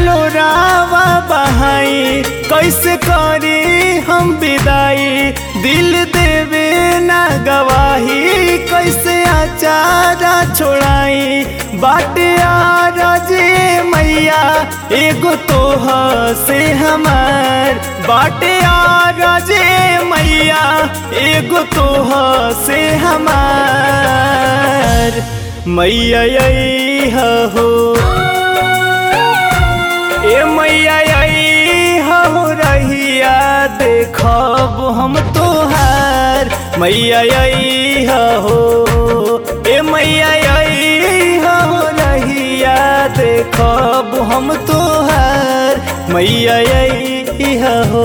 लोरावा बहाई, कैसे करी हम विदाई, दिल देवे ना गवाही, कैसे आचारा छोड़ाई। बाटे आरजे मैया एगो तोह से हमार, बाटे आरजे मैया एगो तोह से हमार। मैया यही हो ए मैया यही हो रहिया देखब हम तोहार। मैया यही हो ए मैया यही हो रहिया देखब हम तोहार। मैया यही हो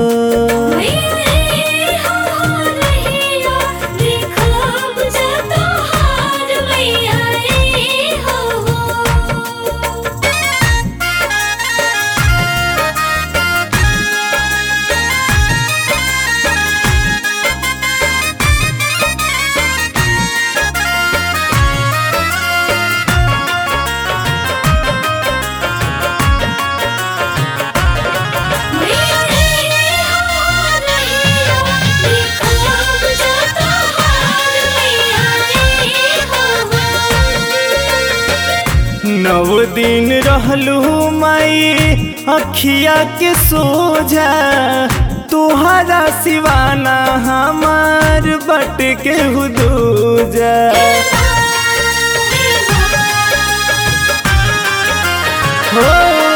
नव दिन रहलू माई अखिया के सोझा, तुहरा सिवाना हमार बट के हुदूजा। हो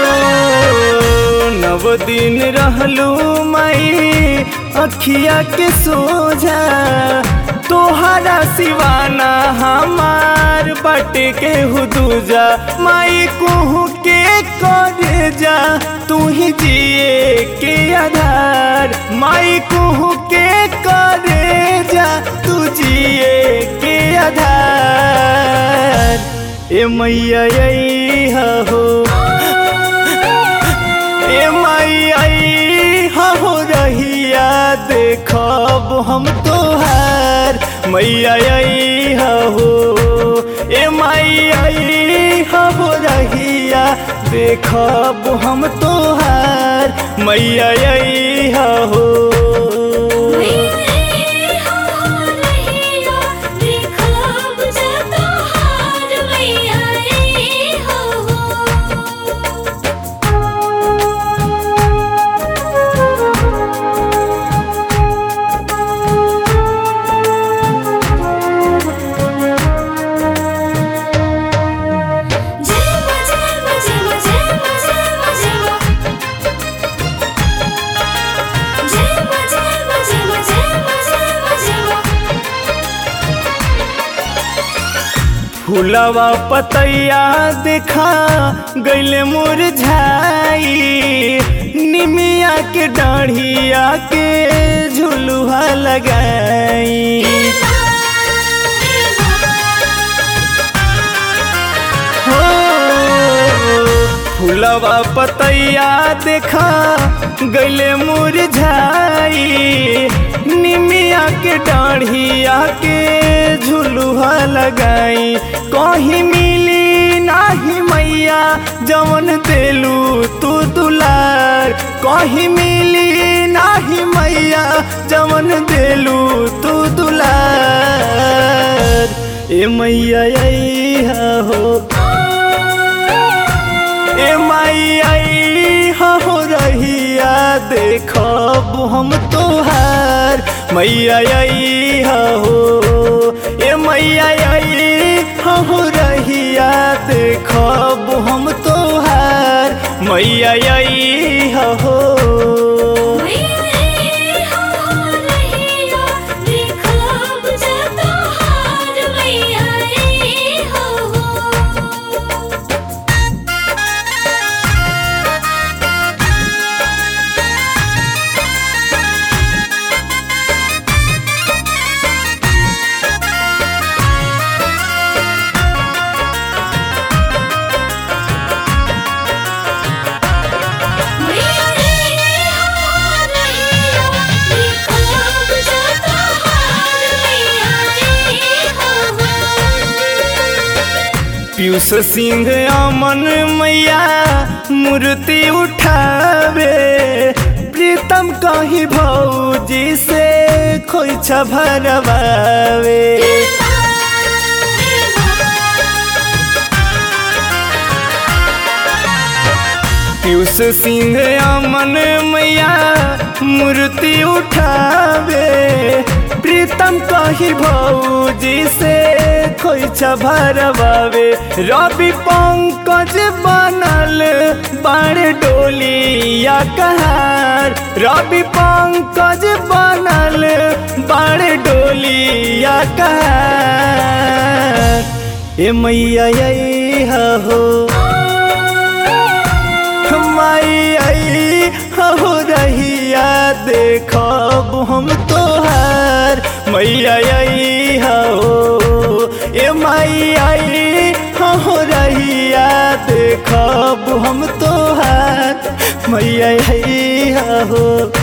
नव दिन रहलू माई अखिया के सोझा, तोहरा सिवाना हमार बट के हुदूजा। माई कुहू के कर जा तू ही जिए के आधार, माई कुहू के कर जा तू जिए के आधार। ए मैया यही हो ए मैया यही हो रहिया देखब हम तोहार। मैया यही हो ए मैया यही हो रहिया देखब हम तोहार। मैया यही हो फूलवा पतैया देखा गैले मुरझाई, निमिया के डाढ़िया के झुलुहा लगाई। हो फूलवा पतैया देखा गैले मुरझाई, निमिया के डाढ़िया के झुलुहा लगाई। कहीं मिली नाही मैया जवन देलू तू दुलार, कहीं मिली नाही मैया जवन देलू तू दुलार। ए मैया यही हो ए मैया यही हो रहिया देखब हम तोहार। मैया यही हो ए मैया यही हो रहिया देखब हम तोहार। मैया यही हो पीयूष सिंह अमन मैया मूर्ति उठावे, प्रीतम कहीं भौजी से खोइछा भरवावे। पीयूष सिंह अमन मैया मूर्ति उठावे, प्रीतम कहीं भौजी से खोइछा भरवावे। रवि पंकज बनल बाड़ डोलिया कहार, रवि पंकज बनल बाड़ डोलिया कहार। ए मैया यही हो माई आई हो रहिया देखब हम तोहार। मैया आई हो ए माई आई हो रहिया देखब हम तोहार। मैया आई हो।